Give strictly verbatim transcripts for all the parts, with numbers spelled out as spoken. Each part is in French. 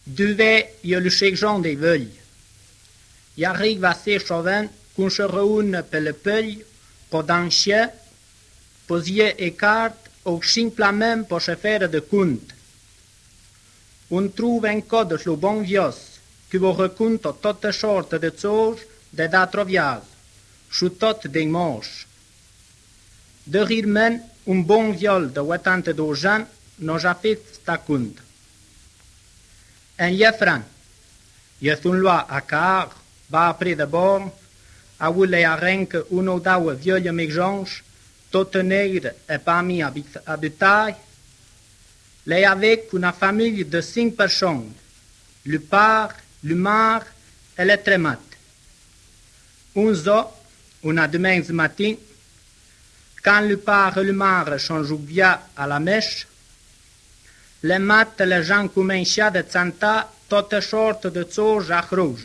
Devait y le chegjon des veuilles. Y arrive assez chauvin qu'on se réunit per le peuil, pour danser, posier et carte, ou simplement pour se faire de compte. On trouve encore de lo bon vios, qui vous raconte toutes sortes de choses de d'atrovias, sous toutes des moches. De rirmen, un bon viol de quatre-vingt-douze ans, nous a fait sta compte. En Jeffran, je un loi a car, va après de bord, a où les arrenque uno d'aue vieille méjange, toute negre et parmi habitaille, les avec une famille de cinq personnes, le père, le mère et le trémat. Un jour, un demain matin, quand le père et le mère sont joués à la mèche, les mat les gens commencent à chanter toutes sortes de choses à rouge.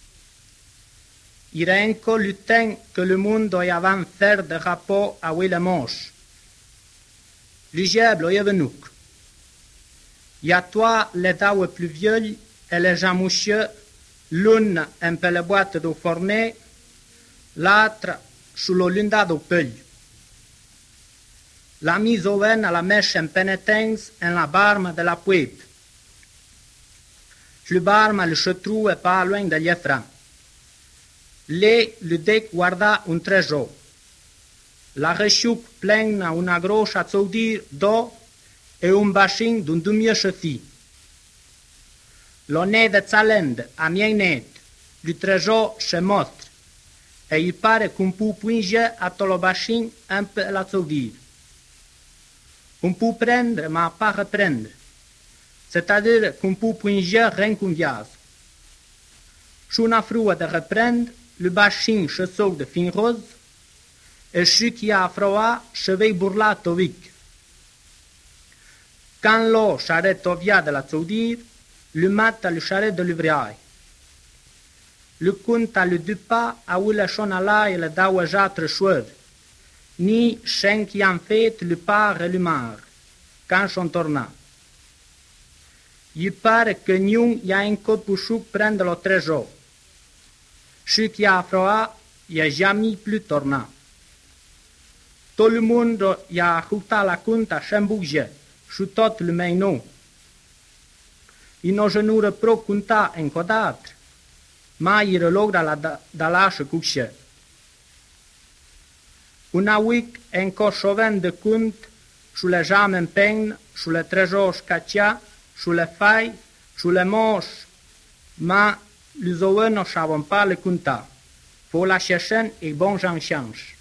Il est encore le temps que le monde doit avant faire des rapports avec les moches. Le diable est venu. Il y a toi les dames plus vieilles et les gens moucheux, l'une un peu la boîte de fourné, l'autre sous le lunda de peuille. La mise au vin à la mèche en pénitence en la barme de la pouette. Le barme se trouve pas loin de l'Iefran. Là, le dec guarda un trésor. La rechuc pleine a una grossa zaudir d'eau et un bassin d'un demi-cheffi. L'honnête de Zalend a mien net, le trésor se montre, et il paraît qu'on peut puinger à tout le bassin un peu la zaudir. On peut prendre, mais pas reprendre. C'est-à-dire qu'on peut puinger rien qu'un gaz. Sur una frua de reprendre, le bassin se sauve de fin rose, et ce qui a froid se veille bourlat au vic. Quand l'eau s'arrête au via de la zaudir, le mat a le charret de l'ouvrier. Le compte a le deux pas à où la chon à la et le dawa jatre chouette, ni chen qui en fait le père et le mère, quand sont tournant. Il paraît que nous y a encore pour chou prendre le trésor. Ce qui a froid, il a jamais plus tournant. Tout le monde y a ajouté la compte à Chambouge, sous tout le même nom. Il n'a jamais pro compté encore d'autres, mais il relogra la dalache couche. Una week encore chauvin de compte sur les jambes en peine, sur les trésors cachés, sur les failles, sur les manches, mais les oeufs ne savent pas le compter. Faut la chercher et bon j'en change.